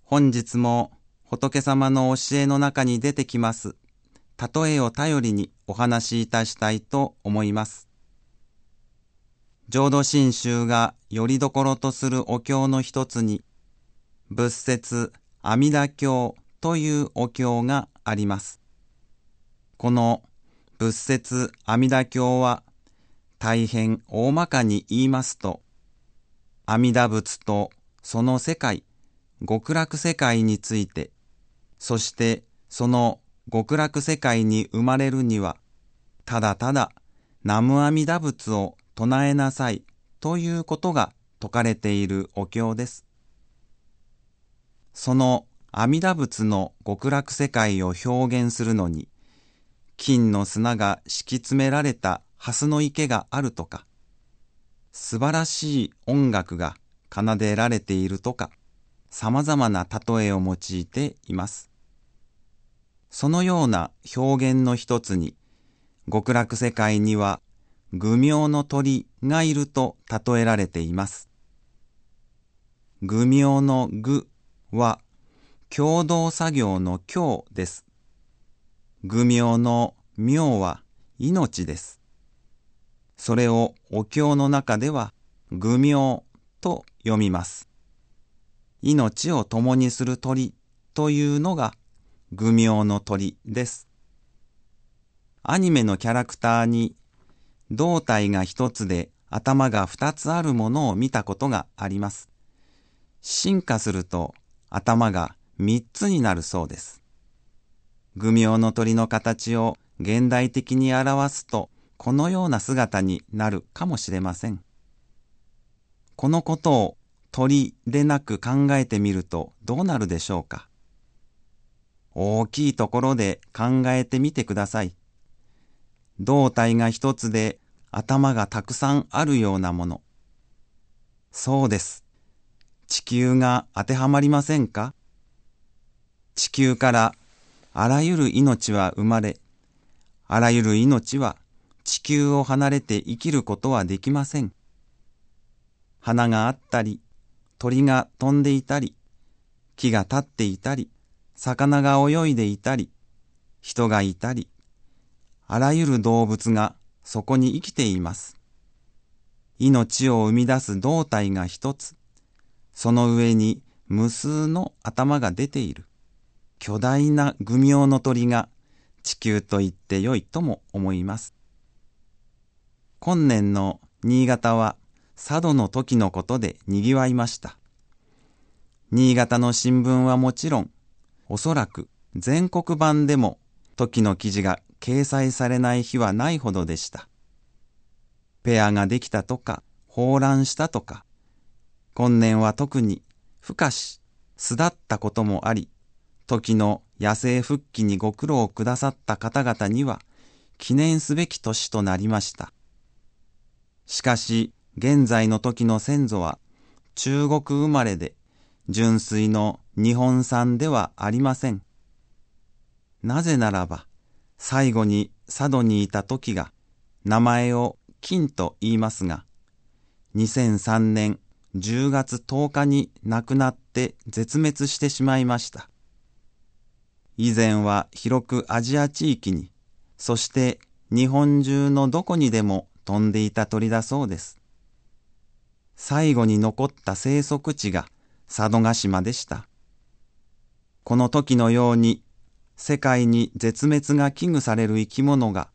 本日も仏様の教えの中に出てきます例えを頼りにお話しいたしたいと思います。浄土真宗がよりどころとするお経の一つに、仏説阿弥陀経というお経があります。この仏説阿弥陀経は大変大まかに言いますと、阿弥陀仏とその世界、極楽世界について、そしてその極楽世界に生まれるには、ただただ南無阿弥陀仏を唱えなさいということが説かれているお経です。その阿弥陀仏の極楽世界を表現するのに、金の砂が敷き詰められた蓮の池があるとか、素晴らしい音楽が奏でられているとか、さまざまな例えを用いています。そのような表現の一つに、極楽世界には愚妙の鳥がいると例えられています。愚妙の愚は共同作業の共です。愚妙の妙は命です。それをお経の中では愚妙と読みます。命を共にする鳥というのが愚妙の鳥です。アニメのキャラクターに胴体が一つで頭が二つあるものを見たことがあります。進化すると頭が三つになるそうです。愚妙の鳥の形を現代的に表すと、このような姿になるかもしれません。このことを鳥でなく考えてみるとどうなるでしょうか。大きいところで考えてみてください。胴体が一つで頭がたくさんあるようなもの。そうです。地球が当てはまりませんか？地球からあらゆる命は生まれ、あらゆる命は地球を離れて生きることはできません。花があったり、鳥が飛んでいたり、木が立っていたり、魚が泳いでいたり、人がいたり、あらゆる動物がそこに生きています。命を生み出す胴体が一つ、その上に無数の頭が出ている。巨大な愚妙の鳥が地球と言ってよいとも思います。今年の新潟は佐渡の時のことでにぎわいました。新潟の新聞はもちろん、おそらく全国版でも時の記事が掲載されない日はないほどでした。ペアができたとか、抱卵したとか、今年は特に孵化し、巣立ったこともあり、時の野生復帰にご苦労をくださった方々には記念すべき年となりました。しかし現在の時の先祖は中国生まれで純粋の日本産ではありません。なぜならば最後に佐渡にいた時が名前を金と言いますが、2003年10月10日に亡くなって絶滅してしまいました。以前は広くアジア地域に、そして日本中のどこにでも飛んでいた鳥だそうです。最後に残った生息地が佐渡島でした。この時のように世界に絶滅が危惧される生き物が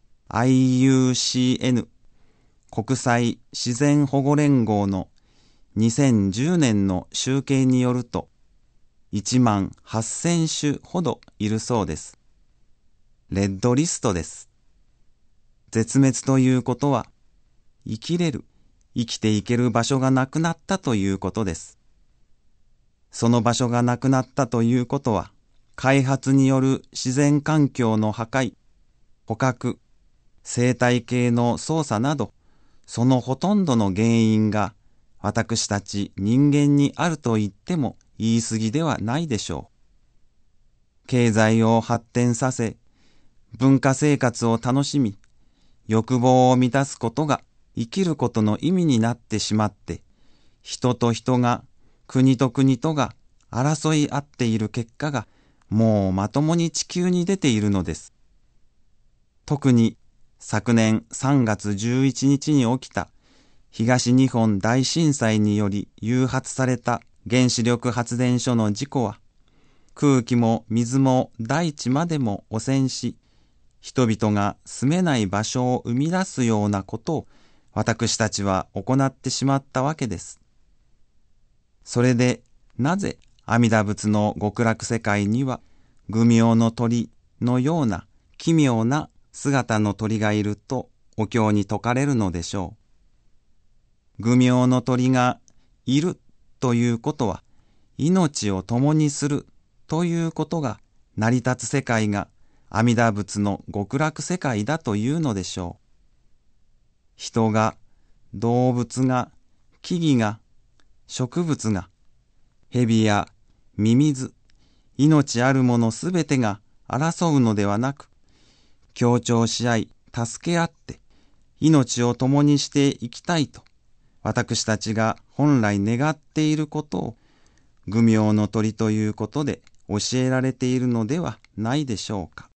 IUCN 国際自然保護連合の2010年の集計によると18,000種ほどいるそうです。レッドリストです。絶滅ということは、生きれる、生きていける場所がなくなったということです。その場所がなくなったということは、開発による自然環境の破壊、捕獲、生態系の操作など、そのほとんどの原因が私たち人間にあると言っても言い過ぎではないでしょう。経済を発展させ、文化生活を楽しみ、欲望を満たすことが生きることの意味になってしまって、人と人が、国と国とが争い合っている結果がもうまともに地球に出ているのです。特に昨年3月11日に起きた東日本大震災により誘発された原子力発電所の事故は、空気も水も大地までも汚染し、人々が住めない場所を生み出すようなことを私たちは行ってしまったわけです。それでなぜ阿弥陀仏の極楽世界には愚妙の鳥のような奇妙な姿の鳥がいるとお経に説かれるのでしょう。愚妙の鳥がいるということは、命を共にするということが成り立つ世界が阿弥陀仏の極楽世界だというのでしょう。人が、動物が、木々が、植物が、蛇やミミズ、命あるものすべてが争うのではなく、協調し合い、助け合って、命を共にしていきたいと、私たちが本来願っていることを、愚妙の鳥ということで教えられているのではないでしょうか。